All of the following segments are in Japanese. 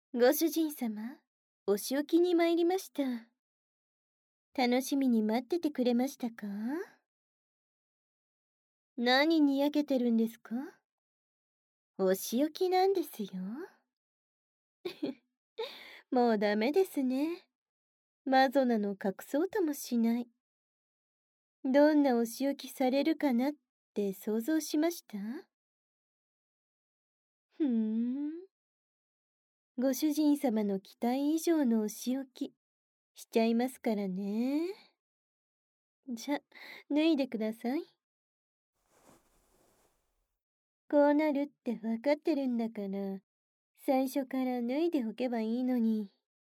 ご主人様、お仕置きに参りました。楽しみに待っててくれましたか？何にやけてるんですか？お仕置きなんですよ。もうダメですね。マゾなの隠そうともしない。どんなお仕置きされるかなって想像しました？ふーん。ご主人様の期待以上のお仕置きしちゃいますからね。じゃ、脱いでください。こうなるって分かってるんだから、最初から脱いでおけばいいのに。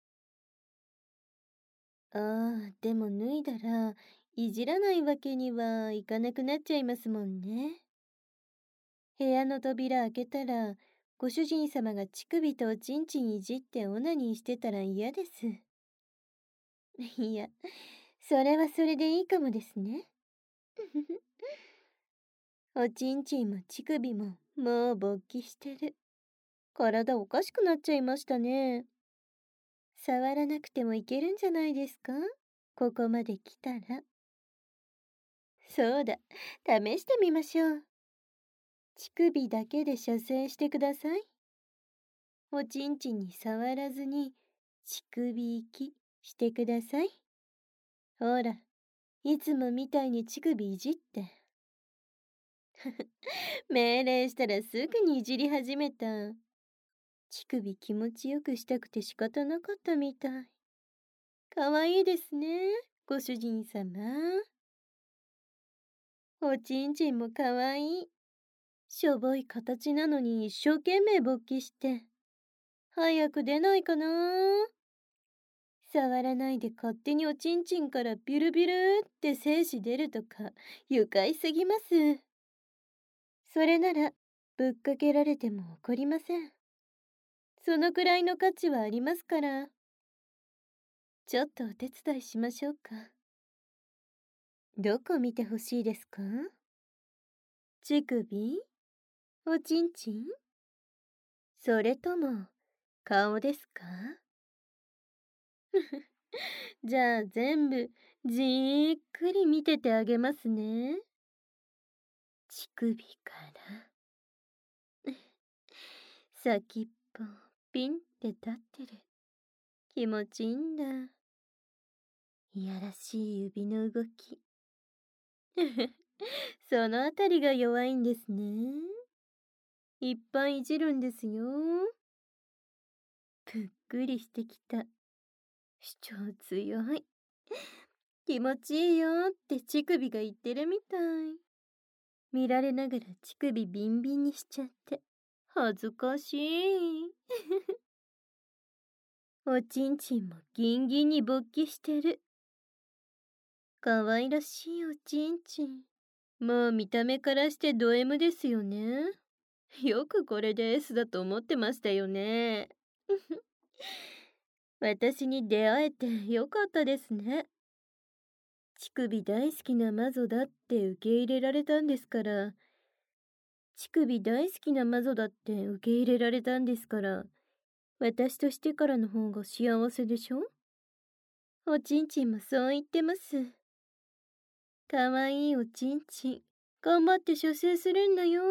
ああ、でも脱いだら、いじらないわけにはいかなくなっちゃいますもんね。部屋の扉開けたら、ご主人様が乳首とおちんちんいじってオナニーしてたら嫌です。いや、それはそれでいいかもですね。おちんちんも乳首ももう勃起してる。体おかしくなっちゃいましたね。触らなくてもいけるんじゃないですか？ここまで来たら。そうだ、試してみましょう。乳首だけで射精してください。おちんちんに触らずに乳首行きしてください。ほら、いつもみたいに乳首いじって。命令したらすぐにいじり始めた。乳首気持ちよくしたくて仕方なかったみたい。かわいいですね、ご主人様。おちんちんもかわいい。しょぼい形なのに一生懸命勃起して。早く出ないかな。触らないで勝手におちんちんからビュルビュルって精子出るとか愉快すぎます。それならぶっかけられても怒りません。そのくらいの価値はありますから。ちょっとお手伝いしましょうか。どこ見てほしいですか？乳首？おちんちん？それとも顔ですか？じゃあ全部じーっくり見ててあげますね。乳首から先っぽピンって立ってる。気持ちいいんだ。いやらしい指の動き。そのあたりが弱いんですね。いっぱいいじるんですよ。ぷっくりしてきた。主張強い。気持ちいいよって乳首が言ってるみたい。見られながら乳首ビンビンにしちゃって。恥ずかしい。おちんちんもギンギンに勃起してる。かわいらしいおちんちん。もう見た目からしてド M ですよね。よくこれで S だと思ってましたよね。私に出会えてよかったですね。乳首大好きな魔女だって受け入れられたんですから。乳首大好きな魔女だって受け入れられたんですから。私としてからの方が幸せでしょ？おちんちんもそう言ってます。かわいいおちんちん。頑張って射精するんだよ。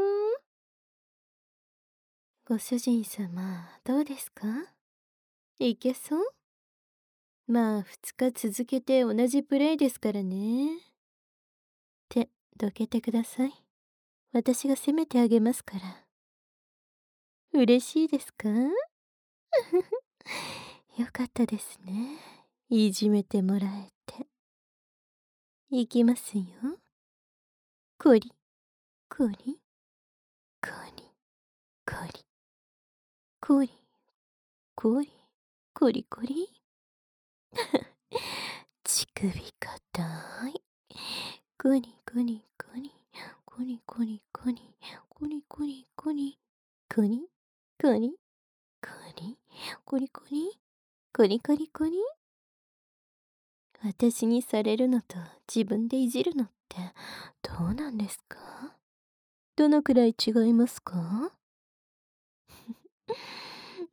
ご主人様、どうですか？いけそう？まあ、2日続けて同じプレイですからね。手、どけてください。私が責めてあげますから。嬉しいですか？よかったですね。いじめてもらえて。いきますよ。こり、こり、こり、こり、こり、こり、こりこり。乳首がたい。こりこりこり、こりこりこり、こりこりこり、こり、こり、こり、こりこり、こりこりこり。私にされるのと自分でいじるのってどうなんですか？どのくらい違いますか？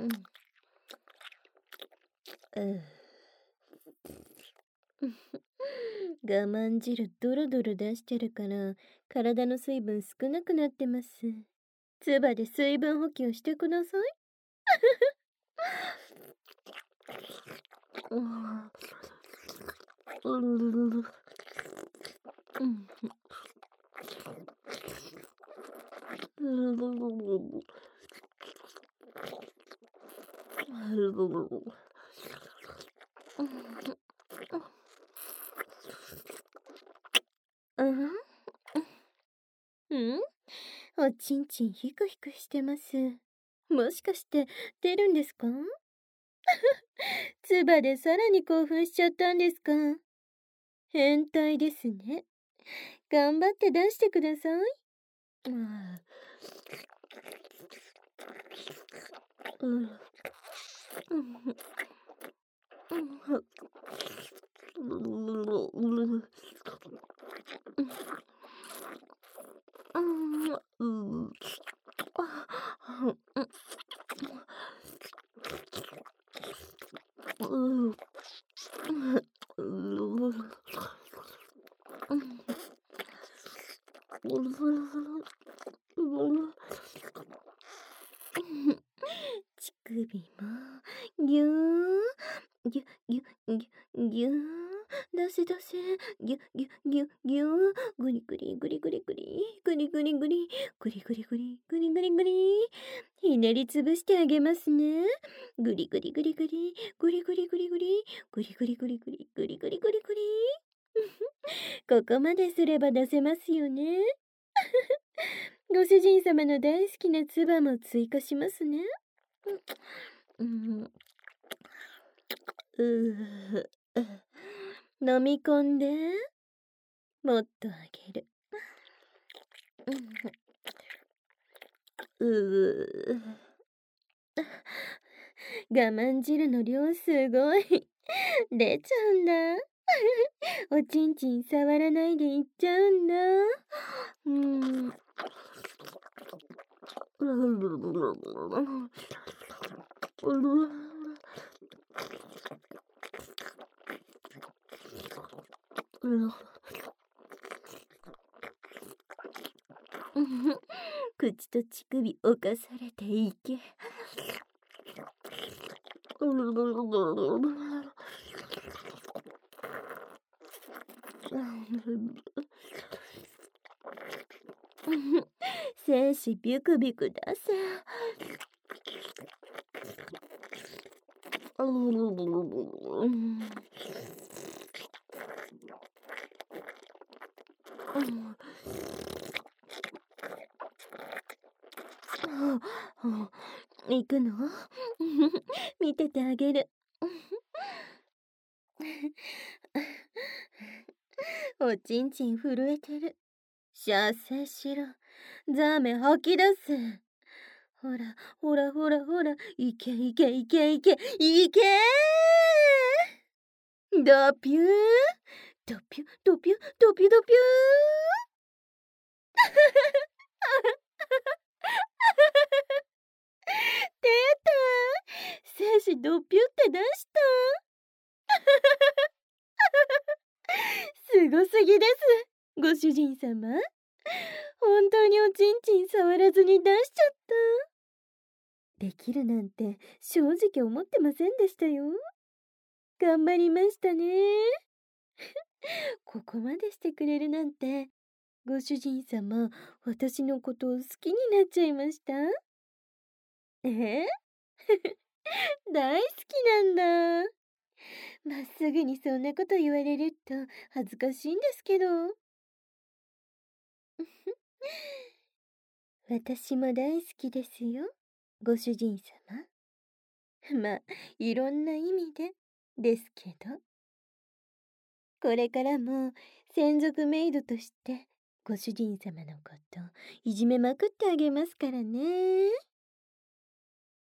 うん。我慢汁ドロドロ出してるから体の水分少なくなってます。唾で水分補給してください。おちんちんヒクヒクしてます。もしかして出るんですか？唾でさらに興奮しちゃったんですか？変態ですね。頑張って出してください。乳首もぎゅーぎゅぎゅぎゅぎゅー出せ出せぎゅぎゅぎゅぎゅーぐりぐりぐりぐりぐりぐりぐりぐりぐりぐりぐりぐりぐりぐりひねりつぶしてあげますね。ぐりぐりぐりぐりぐりぐりぐりぐりぐりぐりぐりぐりぐりぐりぐりぐりここまですれば出せますよね。ご主人様の大好きな唾も追加しますね。飲み込んで。もっとあげる。我慢汁の量すごい。出ちゃうんだ。おちんちん触らないでいっちゃうんだ。口と乳首侵されていけ。精子ビュクビュク出せ。行くの？見ててあげる。おちんちん震えてる。射精しろ。ザーメ吐き出す。ほら、ほらほらほら、いけいけいけいけ、いけードピュードピュドピュドピュドピュ出た精子ドピュって出したすごすぎです。ご主人様。本当におちんちん触らずに出しちゃった。できるなんて正直思ってませんでしたよ。頑張りましたね。ここまでしてくれるなんて、ご主人様、私のことを好きになっちゃいました？え大好きなんだ。まっすぐにそんなこと言われると恥ずかしいんですけど。私も大好きですよ、ご主人様。まあ、いろんな意味でですけど。これからも専属メイドとしてご主人様のこといじめまくってあげますからね。